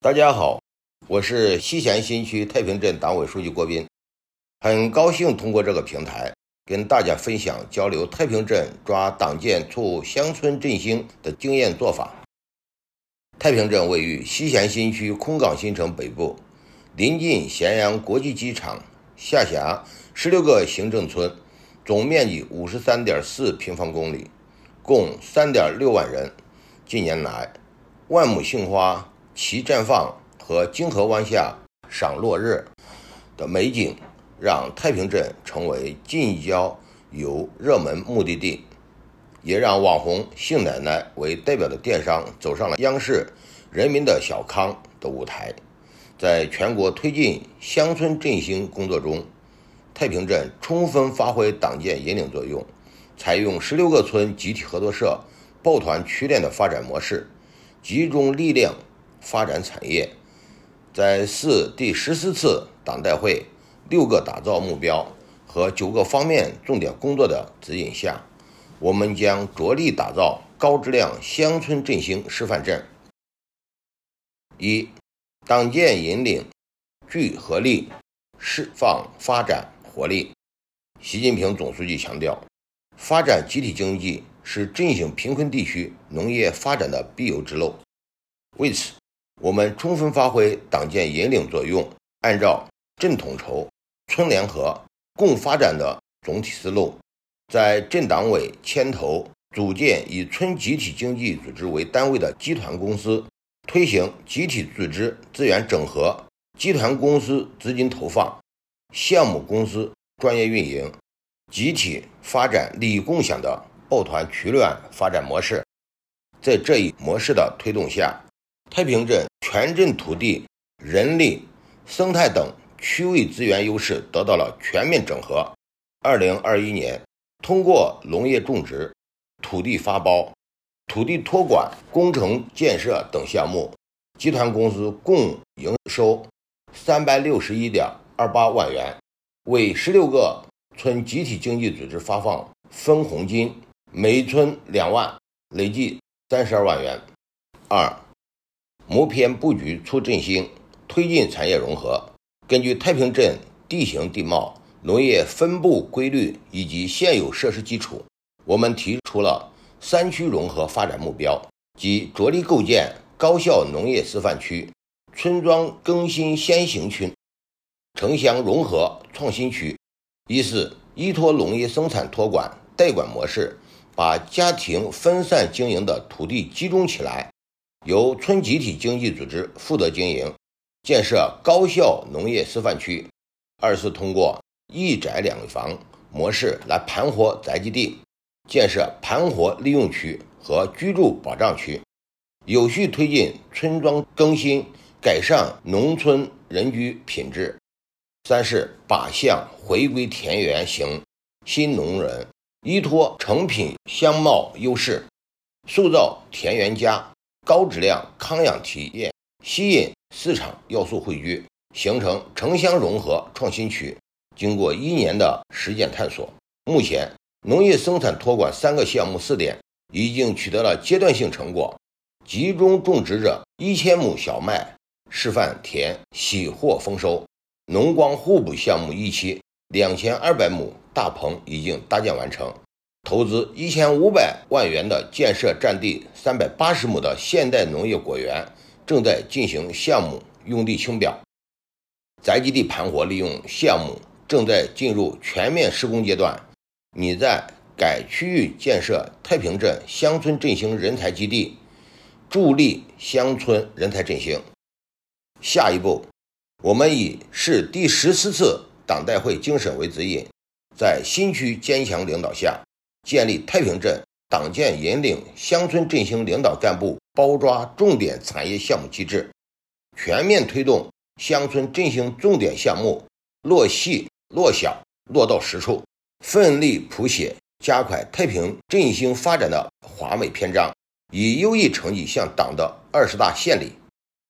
大家好，我是西咸新区太平镇党委书记郭斌，很高兴通过这个平台跟大家分享交流太平镇抓党建促乡村振兴的经验做法。太平镇位于西咸新区空港新城北部，临近咸阳国际机场，下辖16个行政村，总面积53.4平方公里，共3.6万人。近年来，万亩杏花齐绽放和泾河湾下赏落日的美景，让太平镇成为近郊游热门目的地，也让网红杏奶奶为代表的电商走上了央视人民的小康的舞台。在全国推进乡村振兴工作中，太平镇充分发挥党建引领作用，采用16个村集体合作社抱团取暖的发展模式，集中力量发展产业。在第14次党代会6个打造目标和9个方面重点工作的指引下，我们将着力打造高质量乡村振兴示范镇。1. 党建引领聚合力，释放发展活力。习近平总书记强调，发展集体经济是振兴贫困地区农业发展的必由之路。为此，我们充分发挥党建引领作用，按照镇统筹、村联合、共发展的总体思路，在镇党委牵头组建以村集体经济组织为单位的集团公司，推行集体组织资源整合、集团公司资金投放、项目公司专业运营、集体发展利益共享的抱团取暖发展模式。在这一模式的推动下，太平镇全镇土地、人力、生态等区位资源优势得到了全面整合。2021年，通过农业种植、土地发包、土地托管、工程建设等项目，集团公司共营收361.28万元，为16个村集体经济组织发放分红金，每村2万，累计32万元。2. 谋篇布局促振兴，推进产业融合。根据太平镇地形地貌、农业分布规律以及现有设施基础，我们提出了3区融合发展目标，即着力构建高效农业示范区、村庄更新先行区、城乡融合创新区。一是依托农业生产托管代管模式，把家庭分散经营的土地集中起来，由村集体经济组织负责经营，建设高效农业示范区。2是通过一宅两房模式来盘活宅基地，建设盘活利用区和居住保障区，有序推进村庄更新，改善农村人居品质。3是靶向回归田园型新农人，依托成品相貌优势，塑造田园家高质量康养体验，吸引市场要素汇聚，形成城乡融合创新区。经过1年的实践探索，目前农业生产托管3个项目试点已经取得了阶段性成果，集中种植着1000亩小麦示范田喜获丰收，农光互补项目一期2200亩大棚已经搭建完成，投资1500万元的建设占地380亩的现代农业果园正在进行项目用地清表，宅基地盘活利用项目正在进入全面施工阶段，拟在该区域建设太平镇乡村振兴人才基地，助力乡村人才振兴。下一步，我们以市第14次党代会精神为指引，在新区坚强领导下，建立太平镇党建引领乡村振兴领导干部包抓重点产业项目机制，全面推动乡村振兴重点项目落细落小落到实处，奋力谱写加快太平振兴发展的华美篇章，以优异成绩向党的20大献礼。